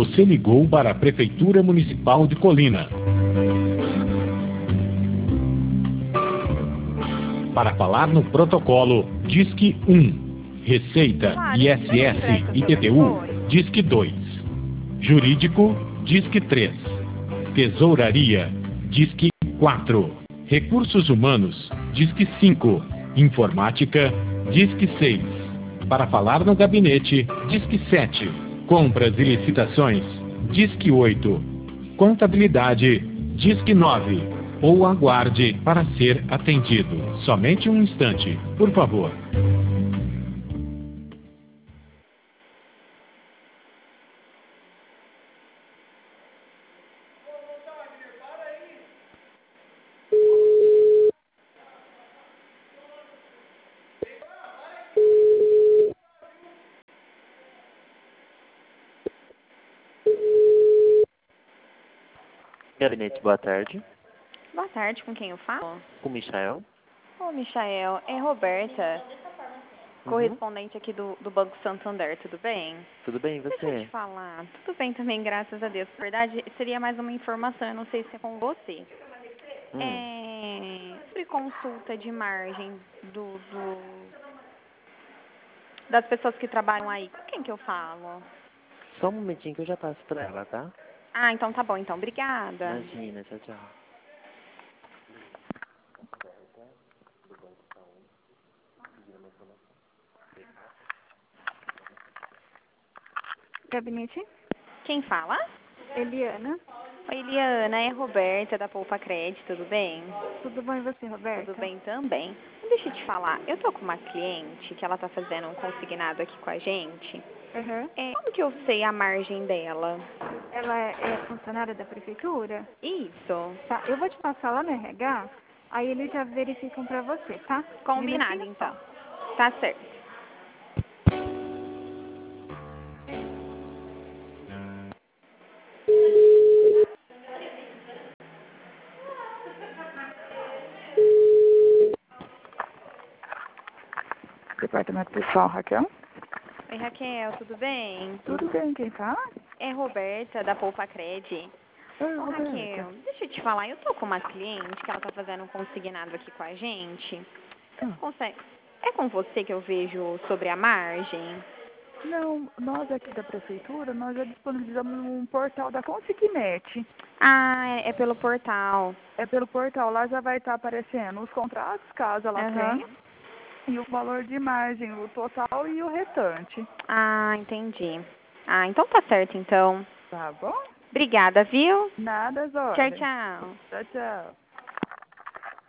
Você ligou para a Prefeitura Municipal de Colina. Para falar no protocolo, Disque 1. Receita, ISS e IPTU, Disque 2. Jurídico, Disque 3. Tesouraria, Disque 4. Recursos Humanos, Disque 5. Informática, Disque 6. Para falar no gabinete, Disque 7. Compras e licitações, Disque 8. Contabilidade, Disque 9. Ou aguarde para ser atendido. Somente um instante, por favor. Gabinete, boa tarde. Boa tarde, com quem eu falo? Com o Michael. Ô, Michael, é Roberta, correspondente aqui do Banco Santander, tudo bem? Tudo bem, e Deixa eu te você? falar, tudo bem também, graças a Deus. Na verdade, seria mais uma informação, eu não sei se é com você. Sobre consulta de margem das pessoas que trabalham aí, com quem que eu falo? Só um momentinho que eu já passo pra ela, tá? Ah, então tá bom, então, obrigada. Imagina, tchau, tchau. Gabinete? Quem fala? Eliana. Oi, Eliana, é Roberta da Poupa Crédito, tudo bem? Tudo bom e você, Roberta? Tudo bem também. Deixa eu te falar, eu tô com uma cliente que ela tá fazendo um consignado aqui com a gente. Uhum. Como que eu sei a margem dela? Ela é funcionária da prefeitura? Isso. Tá, eu vou te passar lá no RH, aí eles já verificam pra você, tá? Combinado, então. Tá certo. Departamento Pessoal, Raquel? Oi, Raquel, tudo bem? Tudo bem, quem fala? É Roberta da Poupa Cred. Ô, Raquel, deixa eu te falar, eu tô com uma cliente que ela tá fazendo um consignado aqui com a gente. Consegue... É com você que eu vejo sobre a margem? Não, nós aqui da prefeitura, nós já disponibilizamos um portal da Consignet. Ah, é pelo portal. É pelo portal, lá já vai estar aparecendo os contratos, caso ela tenha, e o valor de margem, o total e o restante. Ah, entendi. Ah, então tá certo, então. Tá bom? Obrigada, viu? Nada, Zóia. Tchau, tchau. Tchau, tchau.